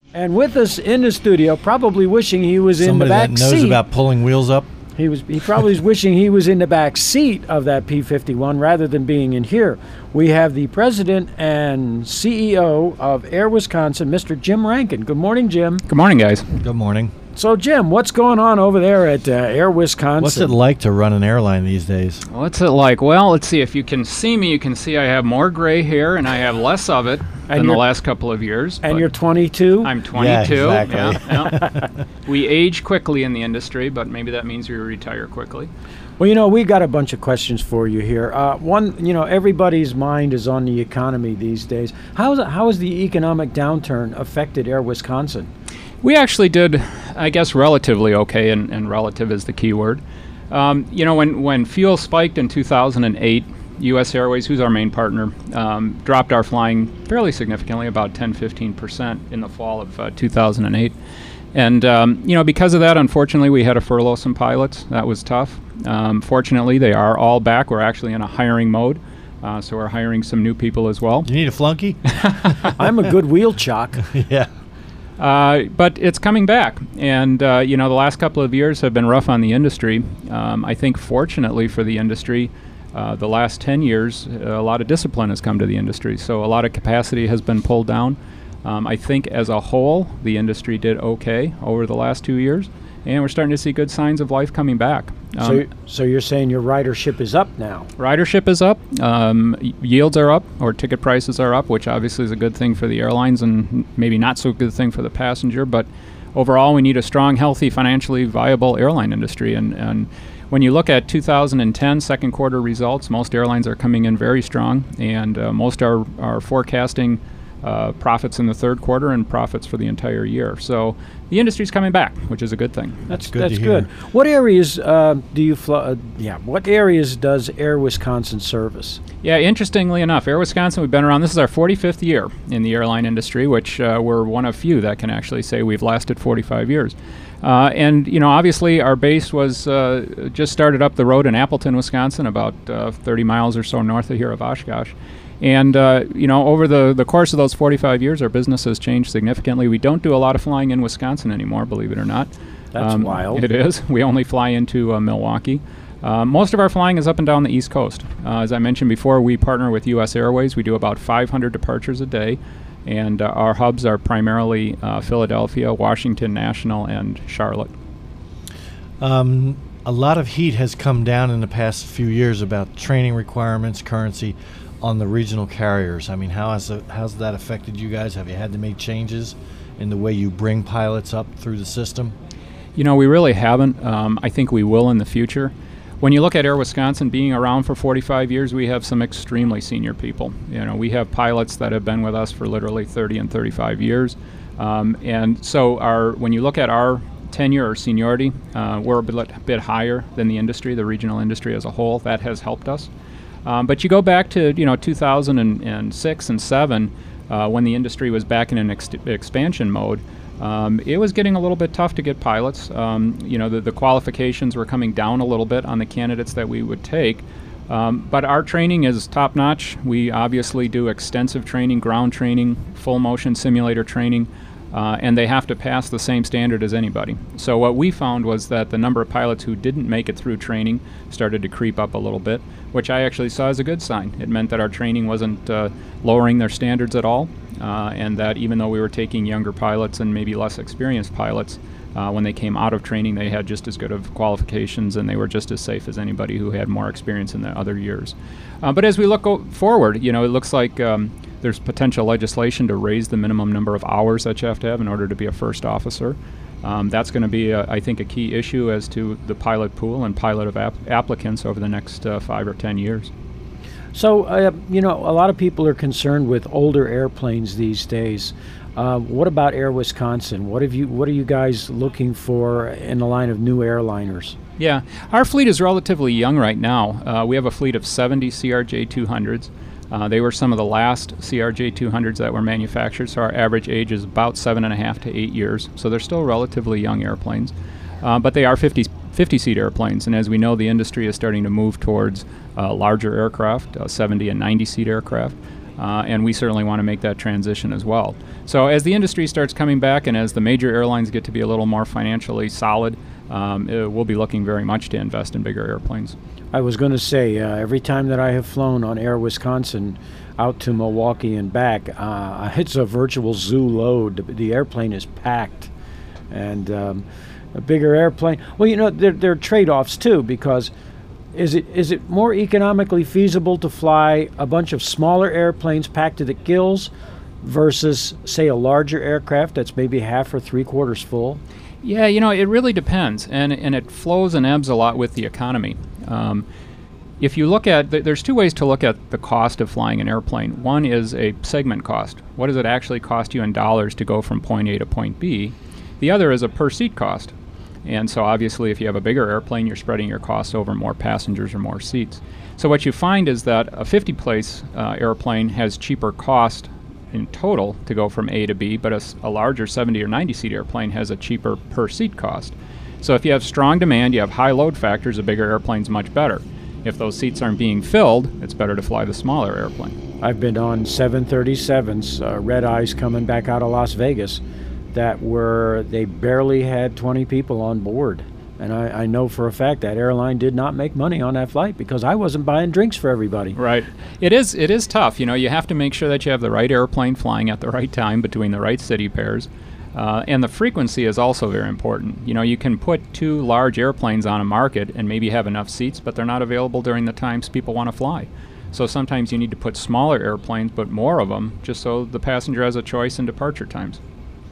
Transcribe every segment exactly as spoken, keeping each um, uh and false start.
And with us in the studio, probably wishing he was Somebody in the back that knows seat. about pulling wheels up. He was. He probably was wishing he was in the back seat of that P fifty-one rather than being in here. We have the president and C E O of Air Wisconsin, Mister Jim Rankin. Good morning, Jim. Good morning, guys. Good morning. So, Jim, what's going on over there at uh, Air Wisconsin? What's it like to run an airline these days? What's it like? Well, let's see. If you can see me, you can see I have more gray hair and I have less of it And than the you're- last couple of years. And but you're twenty-two? I'm twenty-two. Yeah, exactly. Yeah, yeah. We age quickly in the industry, but maybe that means we retire quickly. Well, you know, we got a bunch of questions for you here. Uh, one, you know, everybody's mind is on the economy these days. How is, how has the economic downturn affected Air Wisconsin? We actually did, I guess, relatively okay, and, and relative is the key word. Um, you know, when, when fuel spiked in two thousand eight, U S Airways, who's our main partner, um, dropped our flying fairly significantly, about ten, fifteen percent in the fall of uh, two thousand eight. And, um, you know, because of that, unfortunately, we had to furlough some pilots. That was tough. Um, fortunately, they are all back. We're actually in a hiring mode, uh, so we're hiring some new people as well. You need a flunky? I'm a good wheel chock. Yeah. Uh, but it's coming back, and uh, you know the last couple of years have been rough on the industry. Um, I think, fortunately for the industry, uh, the last ten years, a lot of discipline has come to the industry. So a lot of capacity has been pulled down. Um, I think, as a whole, the industry did okay over the last two years, and we're starting to see good signs of life coming back. Um, So, so you're saying your ridership is up now? Ridership is up, um, y- yields are up, or ticket prices are up, which obviously is a good thing for the airlines and maybe not so good thing for the passenger. But overall, we need a strong, healthy, financially viable airline industry. And, and when you look at two thousand ten second quarter results, most airlines are coming in very strong, and uh, most are, are forecasting uh, profits in the third quarter and profits for the entire year. So the industry's coming back, which is a good thing. That's good That's to good. hear. What areas uh, do you fly? Uh, yeah. What areas does Air Wisconsin service? Yeah, interestingly enough, Air Wisconsin, we've been around, this is our forty-fifth year in the airline industry, which uh, we're one of few that can actually say we've lasted forty-five years. Uh, and, you know, obviously our base was uh, just started up the road in Appleton, Wisconsin, about uh, thirty miles or so north of here of Oshkosh. And, uh, you know, over the, the course of those forty-five years, our business has changed significantly. We don't do a lot of flying in Wisconsin anymore, believe it or not. That's wild. It is. We only fly into uh, Milwaukee. Uh, most of our flying is up and down the East Coast. Uh, as I mentioned before, we partner with U S Airways. We do about five hundred departures a day, and uh, our hubs are primarily uh, Philadelphia, Washington National, and Charlotte. Um, a lot of heat has come down in the past few years about training requirements, currency on the regional carriers. I mean, how has it, how's that affected you guys? Have you had to make changes in the way you bring pilots up through the system? You know, we really haven't. Um, I think we will in the future. When you look at Air Wisconsin being around for forty-five years, we have some extremely senior people. You know, we have pilots that have been with us for literally thirty and thirty-five years. Um, and so our when you look at our tenure or seniority, uh, we're a bit, bit higher than the industry, the regional industry as a whole. That has helped us. Um, but you go back to, you know, two thousand six and seven, uh, when the industry was back in an ex- expansion mode. Um, it was getting a little bit tough to get pilots. Um, you know, the, the qualifications were coming down a little bit on the candidates that we would take. Um, but our training is top-notch. We obviously do extensive training, ground training, full motion simulator training, uh, and they have to pass the same standard as anybody. So what we found was that the number of pilots who didn't make it through training started to creep up a little bit, which I actually saw as a good sign. It meant that our training wasn't uh, lowering their standards at all. Uh, and that even though we were taking younger pilots and maybe less experienced pilots, uh, when they came out of training, they had just as good of qualifications and they were just as safe as anybody who had more experience in the other years. Uh, but as we look o- forward, you know, it looks like um, there's potential legislation to raise the minimum number of hours that you have to have in order to be a first officer. Um, that's going to be, a, I think, a key issue as to the pilot pool and pilot of ap- applicants over the next uh, five or ten years. So, uh, you know, a lot of people are concerned with older airplanes these days. Uh, what about Air Wisconsin? What have you? What are you guys looking for in the line of new airliners? Yeah, our fleet is relatively young right now. Uh, we have a fleet of seventy C R J two hundreds. Uh, they were some of the last C R J two hundreds that were manufactured, so our average age is about seven and a half to eight years. So they're still relatively young airplanes, uh, but they are fifty, fifty-seat airplanes. And as we know, the industry is starting to move towards uh, larger aircraft, uh, seventy and ninety-seat aircraft. Uh, and we certainly want to make that transition as well. So as the industry starts coming back and as the major airlines get to be a little more financially solid, um, it, we'll be looking very much to invest in bigger airplanes. I was going to say, uh, every time that I have flown on Air Wisconsin out to Milwaukee and back, uh, it's a virtual zoo load. The, the airplane is packed. And um, a bigger airplane, well, you know, there, there are trade-offs too, because Is it is it more economically feasible to fly a bunch of smaller airplanes packed to the gills versus, say, a larger aircraft that's maybe half or three quarters full? Yeah, you know, it really depends, and and it flows and ebbs a lot with the economy. Um, if you look at, th- there's two ways to look at the cost of flying an airplane. One is a segment cost. What does it actually cost you in dollars to go from point A to point B? The other is a per seat cost. And so obviously if you have a bigger airplane, you're spreading your costs over more passengers or more seats. So what you find is that a fifty place uh, airplane has cheaper cost in total to go from A to B, but a, s- a larger seventy or ninety seat airplane has a cheaper per seat cost. So if you have strong demand, you have high load factors, a bigger airplane's much better. If those seats aren't being filled, it's better to fly the smaller airplane. I've been on seven thirty-sevens, uh, red eyes coming back out of Las Vegas, that were, they barely had twenty people on board. And I, I know for a fact that airline did not make money on that flight because I wasn't buying drinks for everybody. Right. It is it is tough. You know, you have to make sure that you have the right airplane flying at the right time between the right city pairs. Uh, and the frequency is also very important. You know, you can put two large airplanes on a market and maybe have enough seats, but they're not available during the times people want to fly. So sometimes you need to put smaller airplanes, but more of them, just so the passenger has a choice in departure times.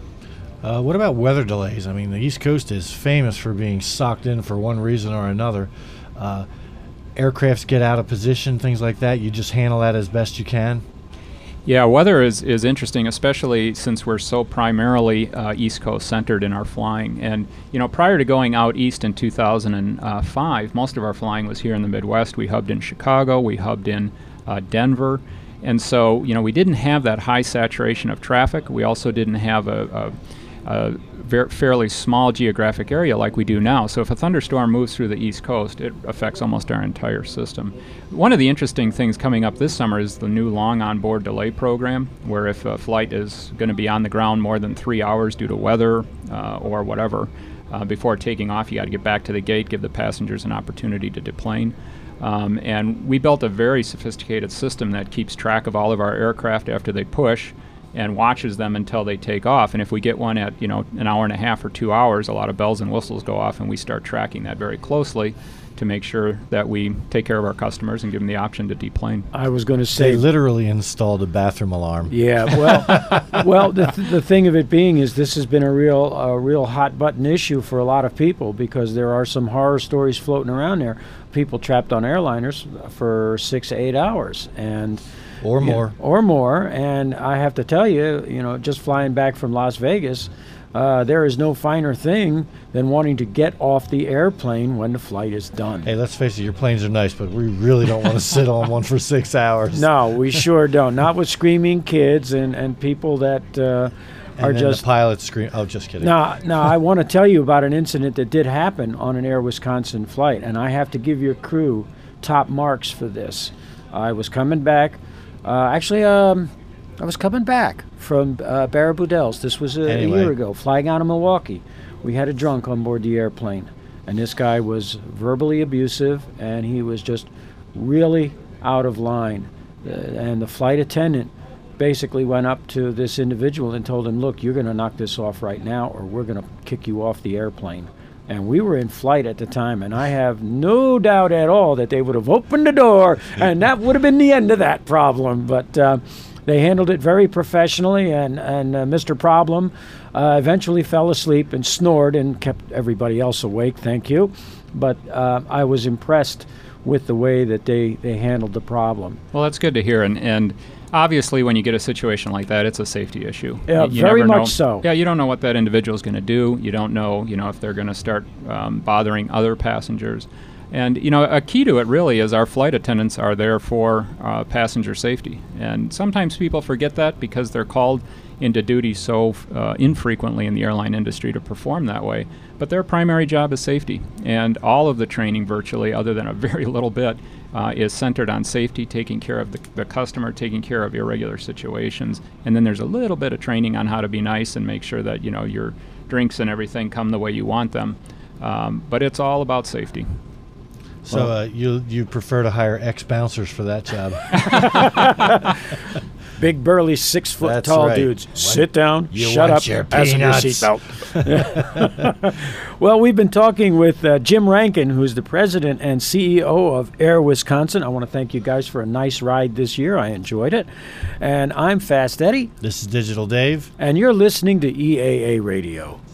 Uh, what about weather delays? I mean, the East Coast is famous for being socked in for one reason or another. Uh, aircrafts get out of position, things like that. You just handle that as best you can. Yeah, weather is, is interesting, especially since we're so primarily uh, East Coast centered in our flying. And, you know, prior to going out east in two thousand five, most of our flying was here in the Midwest. We hubbed in Chicago, we hubbed in uh, Denver. And so, you know, we didn't have that high saturation of traffic. We also didn't have a, a, a ver- fairly small geographic area like we do now. So if a thunderstorm moves through the East Coast, it affects almost our entire system. One of the interesting things coming up this summer is the new long onboard delay program, where if a flight is going to be on the ground more than three hours due to weather uh, or whatever, uh, before taking off, you got to get back to the gate, give the passengers an opportunity to deplane. Um, and we built a very sophisticated system that keeps track of all of our aircraft after they push and watches them until they take off. And if we get one at, you know, an hour and a half or two hours, a lot of bells and whistles go off, and we start tracking that very closely to make sure that we take care of our customers and give them the option to deplane. I was going to say, They literally installed a bathroom alarm. yeah, well, well, the, th- the thing of it being is this has been a real, a real hot button issue for a lot of people because there are some horror stories floating around there. People trapped on airliners for six, eight hours, and Or you know, more. or more. And I have to tell you, you know, just flying back from Las Vegas, uh, there is no finer thing than wanting to get off the airplane when the flight is done. Hey, let's face it, your planes are nice, but we really don't want to sit on one for six hours. No, we sure don't. Not with screaming kids and, and people that uh, and are then just... the pilots scream. Oh, just kidding. Now, now, I want to tell you about an incident that did happen on an Air Wisconsin flight, and I have to give your crew top marks for this. I was coming back. Uh, actually, um, I was coming back from uh, Barra Boudels. This was a, Anyway. a year ago, flying out of Milwaukee. We had a drunk on board the airplane, and this guy was verbally abusive, and he was just really out of line. Uh, and the flight attendant basically went up to this individual and told him, look, you're going to knock this off right now, or we're going to kick you off the airplane. And we were in flight at the time, and I have no doubt at all that they would have opened the door, and that would have been the end of that problem. But uh, they handled it very professionally, and, and uh, Mister Problem uh, eventually fell asleep and snored and kept everybody else awake, thank you. But uh, I was impressed with the way that they, they handled the problem. Well, that's good to hear. And, and obviously, when you get a situation like that, it's a safety issue. Yeah, Y- you very never know- much so. Yeah, you don't know what that individual is going to do. You don't know, you know, if they're going to start um, bothering other passengers. And, you know, a key to it really is our flight attendants are there for uh, passenger safety. And sometimes people forget that because they're called into duty so uh, infrequently in the airline industry to perform that way. But their primary job is safety, and all of the training virtually, other than a very little bit, uh, is centered on safety, taking care of the, the customer, taking care of irregular situations, and then there's a little bit of training on how to be nice and make sure that, you know, your drinks and everything come the way you want them. Um, but it's all about safety. So uh, you you prefer to hire ex-bouncers for that job? Big, burly, six-foot That's tall right. dudes. One- Sit down, you shut want up, your fasten your peanuts. seatbelt. Well, we've been talking with uh, Jim Rankin, who's the president and C E O of Air Wisconsin. I want to thank you guys for a nice ride this year. I enjoyed it. And I'm Fast Eddie, This is Digital Dave. and you're listening to E A A Radio.